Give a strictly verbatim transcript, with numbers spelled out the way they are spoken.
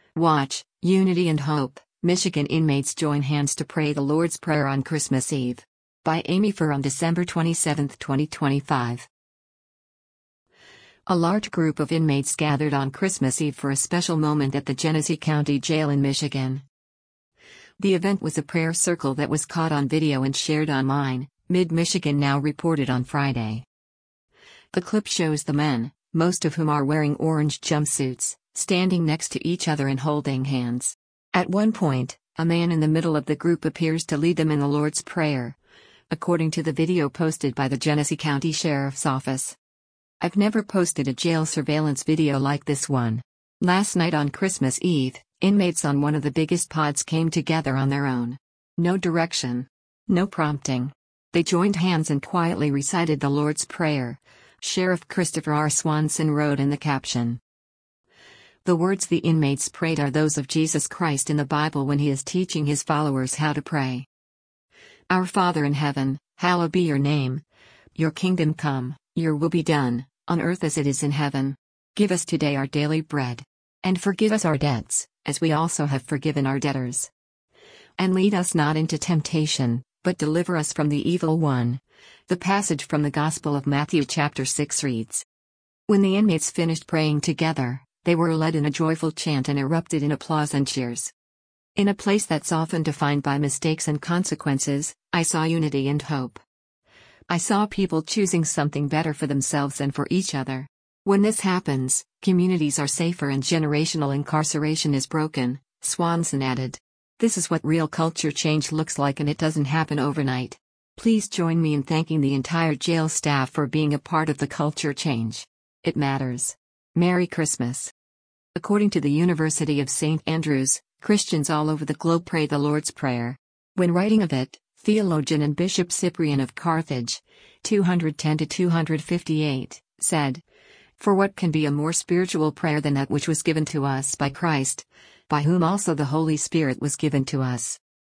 Watch, Unity and Hope, Michigan inmates join hands to pray the Lord's Prayer on Christmas Eve. By Amy Furr on December twenty-seventh, twenty twenty-five. A large group of inmates gathered on Christmas Eve for a special moment at the Genesee County Jail in Michigan. The event was a prayer circle that was caught on video and shared online, Mid-Michigan Now reported on Friday. The clip shows the men, most of whom are wearing orange jumpsuits, standing next to each other and holding hands. At one point, a man in the middle of the group appears to lead them in the Lord's Prayer, according to the video posted by the Genesee County Sheriff's Office. I've never posted a jail surveillance video like this one. Last night on Christmas Eve, inmates on one of the biggest pods came together on their own. No direction. No prompting. They joined hands and quietly recited the Lord's Prayer, Sheriff Christopher R. Swanson wrote in the caption. The words the inmates prayed are those of Jesus Christ in the Bible when he is teaching his followers how to pray. Our Father in heaven, hallowed be your name. Your kingdom come, your will be done, on earth as it is in heaven. Give us today our daily bread. And forgive us our debts, as we also have forgiven our debtors. And lead us not into temptation, but deliver us from the evil one. The passage from the Gospel of Matthew chapter six reads. When the inmates finished praying together, they were led in a joyful chant and erupted in applause and cheers. In a place that's often defined by mistakes and consequences, I saw unity and hope. I saw people choosing something better for themselves and for each other. When this happens, communities are safer and generational incarceration is broken, Swanson added. This is what real culture change looks like, and it doesn't happen overnight. Please join me in thanking the entire jail staff for being a part of the culture change. It matters. Merry Christmas. According to the University of Saint Andrews, Christians all over the globe pray the Lord's Prayer. When writing of it, theologian and Bishop Cyprian of Carthage, two ten to two fifty-eight, said, For what can be a more spiritual prayer than that which was given to us by Christ, by whom also the Holy Spirit was given to us?